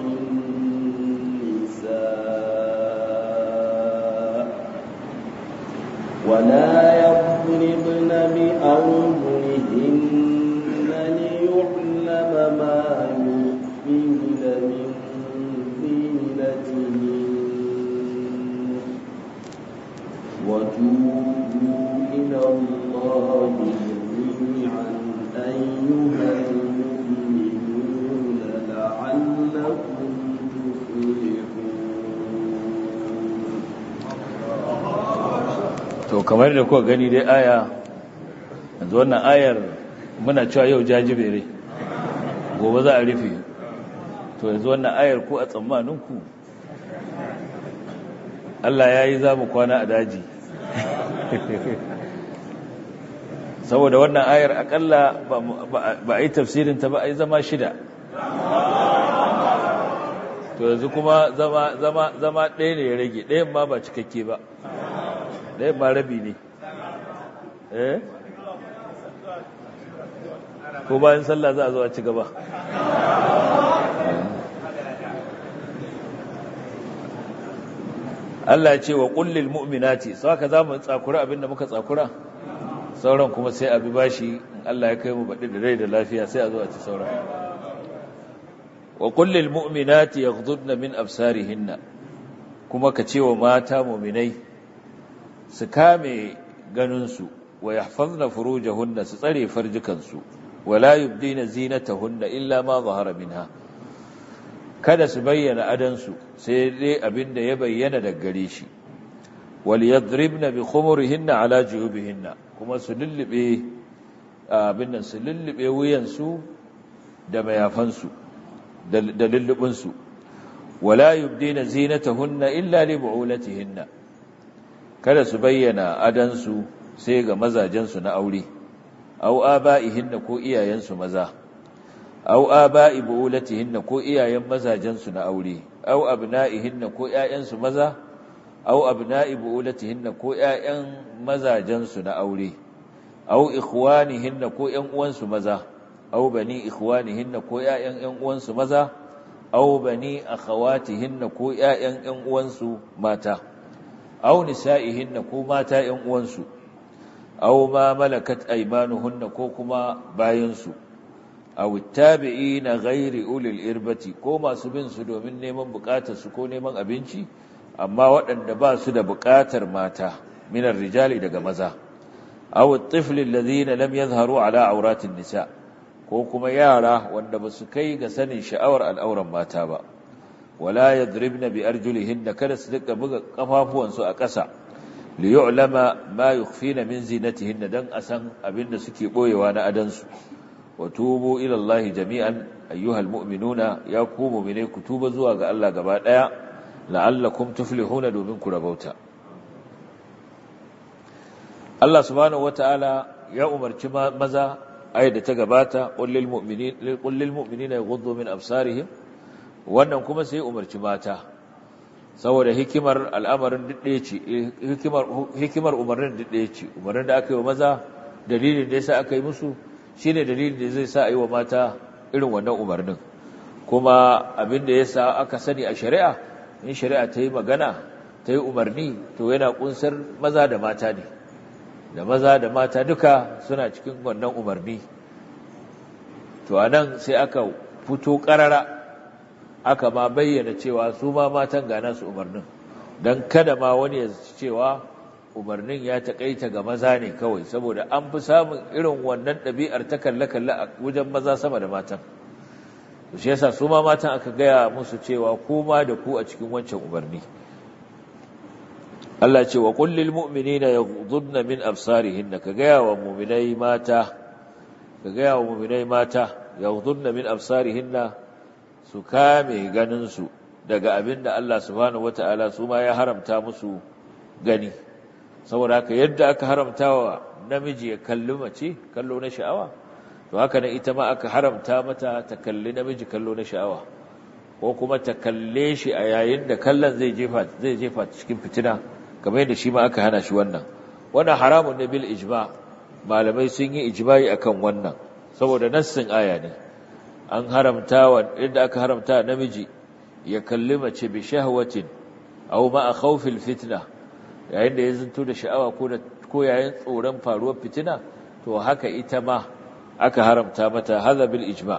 S2: النساء ولا يضربن بأرجلهن ليعلم ما يخفين من زينتهن وتوبوا إلى الله جميعا أيها المؤمنون لعلكم تفلحون.
S1: to kamar da kuka gani dai aya yanzu wannan ayar muna cewa yau jajibere gobe za a rufe to yanzu wannan ayar ko a tsammaninku Allah ya yi za mu kwana a daji saboda wannan ayar akalla ba a yi tafsirinta ba a yi zama shida to yanzu kuma zama ɗaya ne ya rage ɗayan ma ba cikakke ba ɗayan ma rabi ne eh ko bayan sallah za a zo a ci gaba Allah ce wa kullil mu'minati saka zamu tsakura abinda muka tsakura sauran kuma sai abi bashi Allah ya kai mu baɗi da rai da lafiya sai a zo a ci sauran wa qul lil mu'minati yaghdudna min absarihinna kuma ka ce wa mata mu'minai su kame ganinsu wa yahfazna furujahunna su tsare farjikansu wala yubdina zinatahunna illa ma zahara minha kada su bayyana adansu sai dai abinda ya bayyana daga gare shi wal yadribna bi khumurihinna ala juyubihinna kuma su lullube abin nan su lullube wuyansu da mayafansu da lullubinsu wala yubdina zinatahunna illa li bu'ulatihinna kada su bayyana adansu sai ga mazajensu na aure aw aba'ihinna ko iyayensu maza aw aba'i bu'ulatihinna ko iyayen mazajensu na aure aw abna'ihinna ko ƴaƴansu maza aw abna'i bu'ulatihinna ko ƴaƴan mazajensu na aure aw ikhwanihinna ko ƴan uwansu maza aw bani ikhwanihinna ko ƴaƴan ƴan uwansu maza aw bani akhawatihinna ko ƴaƴan ƴan uwansu mata aw nisa'ihinna ko mata ƴan uwansu aw ma malakat aymanuhunna ko kuma bayansu aw tabi'ina ghairi ulil irbati ko masu bin su domin neman bukatar su ko neman abinci amma waɗanda ba su da bukatar mata minar rijali daga maza aw at-tifli alladhina lam yadhharu ala awratin nisa ko kuma yara wanda ba su kai ga sanin sha'awar al'auran mata ba wala yadribna bi arjulihinna kada su duka buga kafafuwansu a ƙasa li yu'lama ma yukhfina min zinatihinna dan asan abinda suke boyewa na adansu wa tubu ila Allah jami'an ayyuhal mu'minuna ya ku mu'mine ku tuba zuwa ga Allah gaba daya la'allakum tuflihuna domin ku rabauta Allah subhanahu wataala ya umarci maza ayat da ta gabata qul lil mu'minina qul lil mu'minina yaghuddu min absarihim wannan kuma sai umarci mata saboda hikimar al'amarin didde ce hikimar hikimar umarnin didde ce umarnin da aka yi wa maza dalilin da yasa aka yi musu shine dalilin da zai sa a yi wa mata irin wannan umarnin kuma abin da yasa aka sani a shari'a in shari'a ta yi magana ta yi umarni to yana kunsar maza da mata ne da maza da mata duka suna cikin wannan umarni to anan sai aka fito karara aka ma bayyana cewa su ma matan gana su umarnin don kada ma wani ya cewa umarnin ya taƙaita ga maza ne kawai saboda an fi samun irin wannan ɗabi'ar ta kalle-kalle a wajen maza sama da matan shi yasa su ma matan aka gaya musu cewa ku ma da ku a cikin wancan umarni Allah ce wa qul lil mu'minina yaghudduna min absarihinna ka gaya wa mu'minai mata ka gaya wa mu'minai mata yaghudduna min absarihinna su kame ganinsu daga abin da Allah subhanahu wata'ala su ma ya haramta musu gani saboda haka yadda aka haramta wa namiji ya kalli mace kallo na sha'awa to haka ne ita ma aka haramta mata ta kalli namiji kallo na sha'awa ko kuma ta kalle shi a yayin da kallon zai jefa zai jefa cikin fitina kamar yadda shi ma aka hana shi wannan wannan haramun ne bil ijma malamai sun yi ijma'i akan wannan saboda nassin aya ne an haramta wa inda aka haramta namiji ya kalli mace bi shahwatin aw ma khawfil fitna yayin da ya zanto da sha'awa ko da ko yayin tsoron faruwar fitina to haka ita ma aka haramta mata hadha bil ijma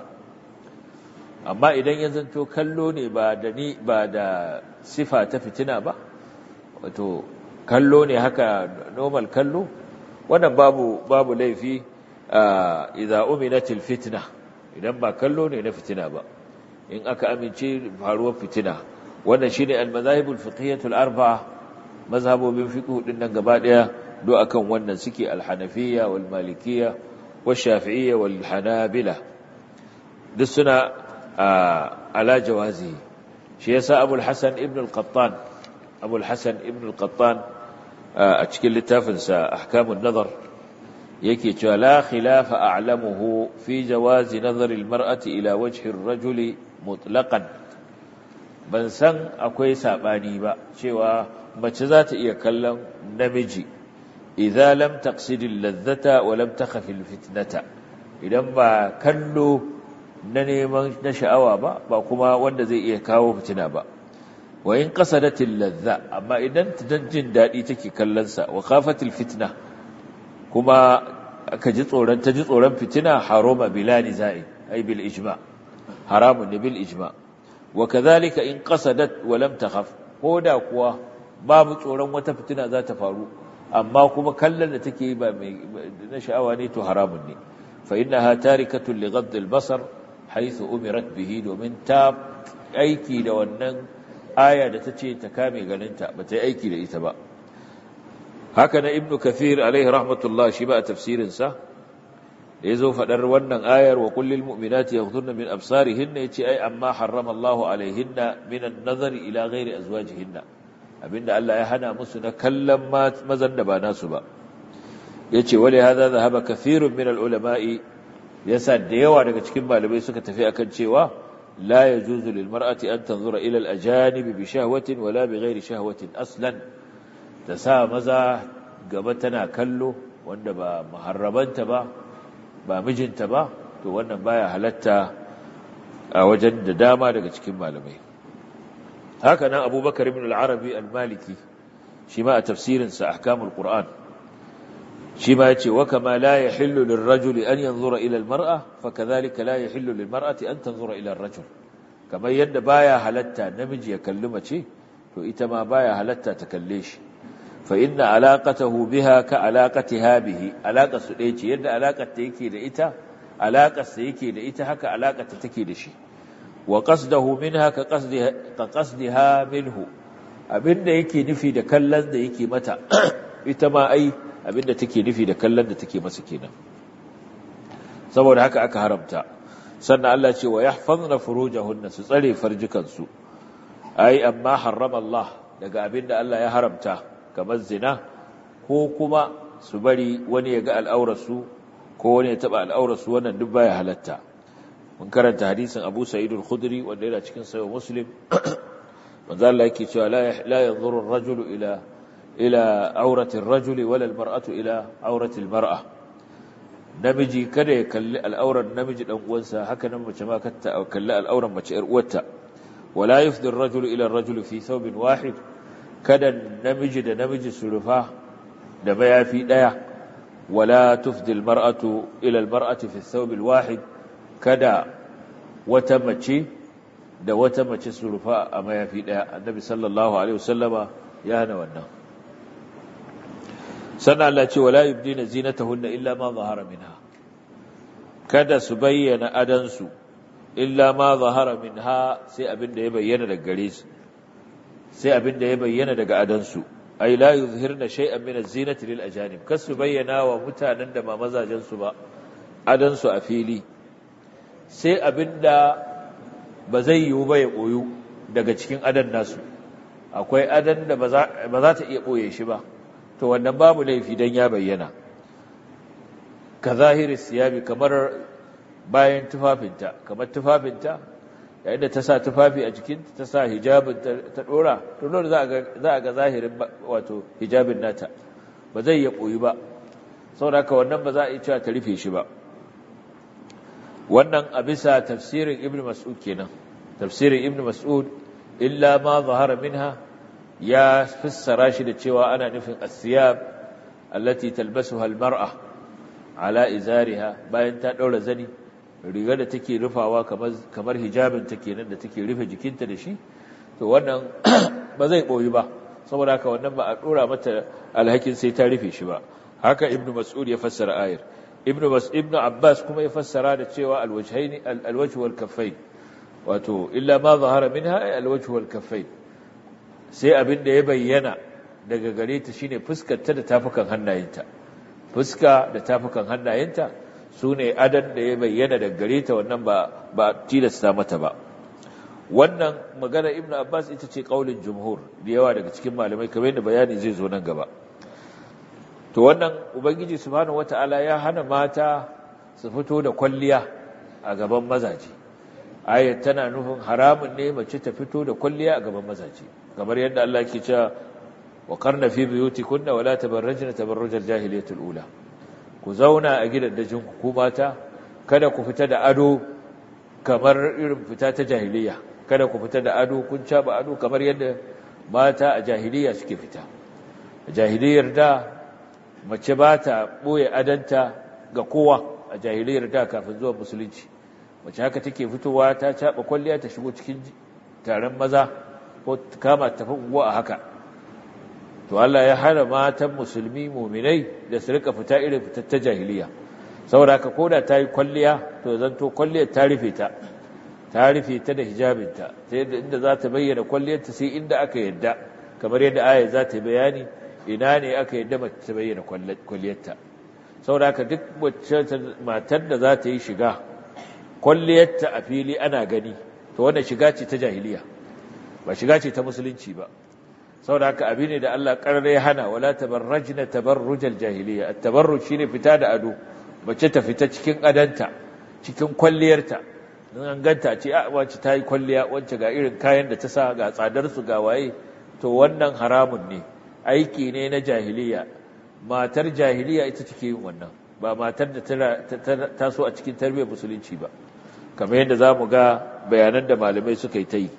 S1: amma idan ya zanto kallo ne ba da ni ba da sifa ta fitina ba wato kallo ne haka normal kallo wannan babu babu laifi idza uminatil fitna idan ba kallo ne na fitina ba in aka amince faruwar fitina wannan shine al-mazahibul fiqhiyatul arba'a mazhabobin fiqh din nan gaba daya do akan wannan suke al-hanafiyya wal malikiyya wal shafi'iyya wal hanabila duk suna ala jawazi shi yasa abul hasan ibn al-qattan abul hasan ibn al-qattan a cikin littafinsa ahkamun nazar yake cewa la khilafa a'lamuhu fi jawazi nazari almar'ati ila wajhi ar-rajuli mutlaqan ban san akwai sabani ba cewa mace za ta iya kallon namiji idza lam taqsid al-ladhata wa lam takhaf al-fitnata idan ba kallo na neman na sha'awa ba ba kuma wanda zai iya kawo fitina ba wa in qasadat al-ladha amma idan ta jin dadi take kallon sa wa khafat al-fitna kuma aka ji tsoron ta ji tsoron fitina haroma bila nizai ai bil ijma haramun ne bil ijma wa kadhalika in qasadat wa lam takhaf koda kuwa babu tsoron wata fitina za ta faru amma kuma kallon da take yi ba mai na sha'awa ne to haramun ne fa innaha tarikatun li ghadd al basar haythu umirat bihi domin ta aiki da wannan aya da tace ta kame ganinta ba ta yi aiki da ita ba haka na ibnu kathir alaihi rahmatullah shi ba a tafsirin sa da yazo fadar wannan ayar wa qul lil mu'minati yaghdhurna min absarihinna yace ai amma harrama Allah alaihinna min an-nazari ila ghairi azwajihinna abinda Allah ya hana musu na kallon mazan da ba nasu ba yace wali hadha dhahaba kathirun min al-ulama'i yasa da yawa daga cikin malamai suka tafi akan cewa la yajuzu lil mar'ati an tanzura ila al-ajanib bi shahwatin wala bi ghairi shahwatin aslan ta sa maza gaba tana kallo wanda ba muharrabanta ba ba mijinta ba to wannan baya halatta a wajen da dama daga cikin malamai haka nan abubakar ibn al-arabi al-maliki shi ma a tafsirinsa ahkamul qur'an shi ma yace wa kama la yahillu lirrajuli an yanzura ila al-mar'a fakadhalika la yahillu lilmar'ati an tanzura ila ar-rajul kamar yadda baya halatta namiji ya kalli mace to ita ma baya halatta ta kalle shi fa inna alaqatahu biha ka alaqatiha bihi alaqa su dai ce yadda alaqar ta yake da ita alaqar sa yake da ita haka alaqar ta take da shi wa qasdahu minha ka qasdiha ka qasdiha minhu abinda yake nufi da kallon da yake mata ita ma ai abinda take nufi da kallon da take masa kenan saboda haka aka haramta sannan Allah ce wa yahfazna furujahunna su tsare farjikan su ai amma harrama Allah daga abinda Allah ya haramta kamar zina ko kuma su bari wani ya ga al'aurarsu ko wani ya taba al'aurarsu wannan duk baya halatta mun karanta hadisin Abu Sa'id al-Khudri wanda yana cikin sahih Muslim manzo Allah yake cewa la la yanzuru ar-rajulu ila ila aurati ar-rajuli wala al-mar'atu ila aurati al-mar'a namiji kada ya kalli al'aurar namiji dan uwansa haka nan mace ma kada kalli al'aurar mace yar uwarta wala yufdi ar-rajulu ila ar-rajuli fi thawbin wahid kada namiji da namiji su rufa da mayafi daya wala tufdi al-mar'atu ila al-mar'ati fi thawb al-wahid kada wata mace da wata mace su rufa a mayafi daya annabi sallallahu alaihi wasallama ya hana wannan sannan Allah ce wala yubdina zinatahunna illa ma zahara minha kada su bayyana adansu illa ma zahara minha sai abin da ya bayyana daga gare su sai abin da ya bayyana daga adansu ay la yuzhirna shay'an min az-zinati lil ajanib kasu bayyana wa mutanen da ba mazajen su ba adansu a fili sai abinda ba zai yiwu ba ya koyu daga cikin adan nasu akwai adan da ba za ta iya boye shi ba to wannan babu laifi dan ya bayyana ka zahiri siyabi kamar bayan tufafinta kamar tufafinta yayin da ta sa tufafi a jikinta ta sa hijabin ta dora to dole za a ga za a ga zahirin wato hijabin nata ba zai ya koyi ba saboda haka wannan ba za a yi cewa ta rufe shi ba wannan a bisa tafsirin ibn mas'ud kenan tafsirin ibn mas'ud illa ma zahara minha ya fassara shi da cewa ana nufin as-siyab allati talbasuha al-mar'a ala izariha bayan ta daura zani rigar da take rufawa kamar kamar hijabin ta kenan da take rufe jikinta da shi to wannan ba zai boyi ba saboda haka wannan ba a dora mata alhakin sai ta rufe shi ba haka ibn mas'ud ya fassara ayar ibn bas ibn abbas kuma ya fassara da cewa alwajhaini alwajh wal kaffain wato illa ma zahara minha alwajh wal kaffain sai abin da ya bayyana daga gare ta shine fuskar ta da tafukan hannayenta fuska da tafukan hannayenta sune adan da ya bayyana daga gare ta wannan ba ba tilasta mata ba wannan magana ibn abbas ita ce kaulin jumhur da yawa daga cikin malamai kamar yadda bayani zai zo nan gaba to wannan ubangiji subhanahu wataala ya hana mata su fito da kwalliya a gaban mazaje ayat tana nufin haramun ne mace ta fito da kwalliya a gaban mazaje kamar yadda Allah yake cewa wa qarna fi buyutikunna wala tabarrajna tabarrujal jahiliyatul ula ku zauna a gidajen ku ku mata kada ku fita da ado kamar irin fita ta jahiliya kada ku fita da ado kun caba ado kamar yadda mata a jahiliya suke fita a jahiliyar da mace ba ta ɓoye adanta ga kowa a jahiliyar da kafin zuwa musulunci mace haka take fitowa ta caba kwalliya ta shigo cikin taron maza ko kama tafi unguwa a haka to Allah ya hana matan musulmi mu'minai da su rika fita irin fitar ta jahiliya saboda haka koda ta yi kwalliya to zanto kwalliyar ta rufe ta ta rufe ta da hijabinta ta yadda inda za ta bayyana kwalliyarta sai inda aka yadda kamar yadda aya za ta bayani ina ne aka yadda mace ta bayyana kwalliyarta saboda haka duk matar da za ta yi shiga kwalliyarta a fili ana gani to wannan shiga ce ta jahiliya ba shiga ce ta musulunci ba saboda haka abin ne da Allah karre hana wala tabarrajna tabarrujal jahiliya at-tabarruj shine fita da ado mace ta fita cikin adanta cikin kwalliyarta don an ganta ce a wace ta yi kwalliya wacce ga irin kayan da ta sa ga tsadar su ga waye to wannan haramun ne aiki ne na jahiliya matar jahiliya ita take yin wannan ba matar da ta taso a cikin tarbiyyar musulunci ba kamar yadda zamu ga bayanan da malamai suka yi ta yi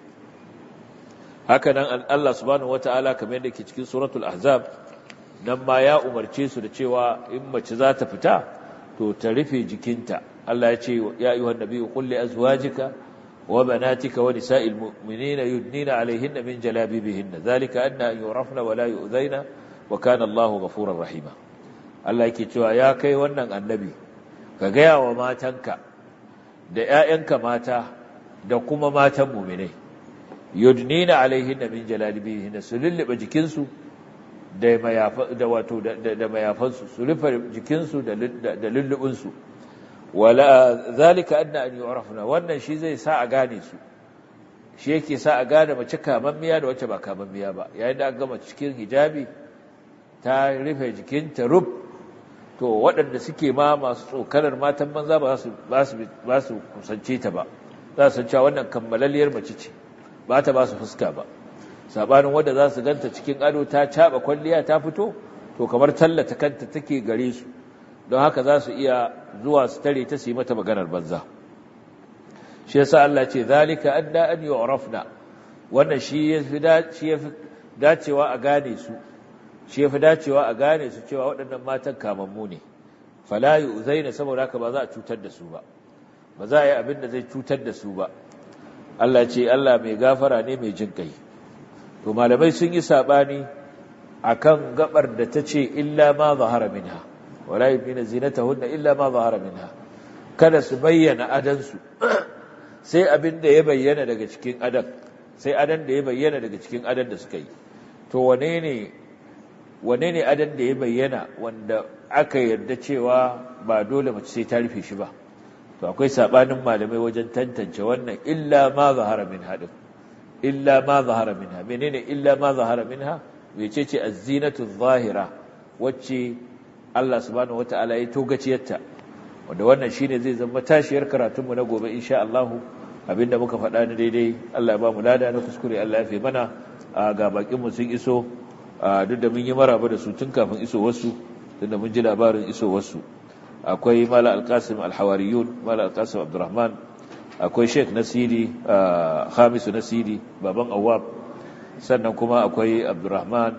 S1: haka nan Allah subhanahu wataala kamar yadda ke cikin suratul ahzab nan ma ya umarce su da cewa in mace za ta fita to ta rufe jikinta Allah ya ce ya ayyuhan nabiyyu qul li azwajika wa banatika wa nisa'il mu'minina yudnina 'alayhinna min jalabibihinna dhalika adna an yurafna wa la yu'dhaina wa kana Allahu ghafurur rahima Allah yake cewa ya kai wannan annabi ka gaya wa matanka da ƴaƴanka mata da kuma matan mu'minai yudnina 'alayhinna min jalabibihinna su lullube jikinsu da mayafa da wato da mayafansu su rufe jikinsu da da lullubinsu wala zalika adna an yu'rafna wannan shi zai sa a gane su shi yake sa a gane mace kamammiya da wacce ba kamammiya ba yayin da aka gama cikin hijabi ta rufe jikinta rub to waɗanda suke ma masu tsokanar matan banza ba su ba su ba su kusance ta ba za su cewa wannan kammalalliyar mace ce ba ta ba su fuska ba sabanin wanda za su ganta cikin ado ta caba kwalliya ta fito to kamar tallata kanta take gare su don haka za su iya zuwa su tare ta su yi mata maganar banza shi yasa Allah ce zalika adda an yu'rafna wannan shi yafi shi yafi dacewa a gane su shi yafi dacewa a gane su cewa waɗannan matan kamammu ne fala yu'zaina saboda haka ba za a cutar da su ba ba za a yi abin da zai cutar da su ba Allah ce Allah mai gafara ne mai jin kai to malamai sun yi sabani akan gabar da ta ce illa ma zahara minha wala yubina zinatahunna illa ma zahara minha kada su bayyana adansu sai abin da ya bayyana daga cikin adan sai adan da ya bayyana daga cikin adan da suka yi to wane ne wane ne adan da ya bayyana wanda aka yarda cewa ba dole mace sai ta rufe shi ba to akwai sabanin malamai wajen tantance wannan illa ma zahara minha din illa ma zahara minha menene illa ma zahara minha mecece az-zinatu adh-dhahira wacce Allah subhanahu wata'ala ya togaciyarta wanda wannan shine zai zama tashiyar karatunmu na gobe insha Allah abinda muka faɗa ni daidai Allah ya ba mu lada na kuskure Allah ya fi mana ga bakin mu sun iso duk da mun yi maraba da su tun kafin iso wasu tunda mun ji labarin iso wasu akwai Mala Al-Qasim Al-Hawariyun Mala Al-Qasim Abdurrahman akwai Sheikh Nasiri Khamisu Nasiri baban Awwab sannan kuma akwai Abdurrahman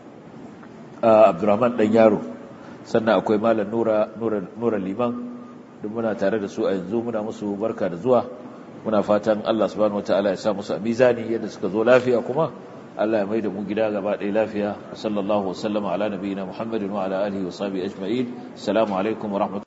S1: Abdurrahman dan yaro sannan akwai malam nura nura liman duk muna tare da su a yanzu muna musu barka da zuwa muna fatan Allah subhanahu wataala ya sa musu a mizani yadda suka zo lafiya kuma Allah ya mai da mu gida gaba ɗaya lafiya sallallahu wasallama ala nabiyina muhammadin wa ala alihi wa sahbihi ajma'in assalamu alaikum wa rahmatullahi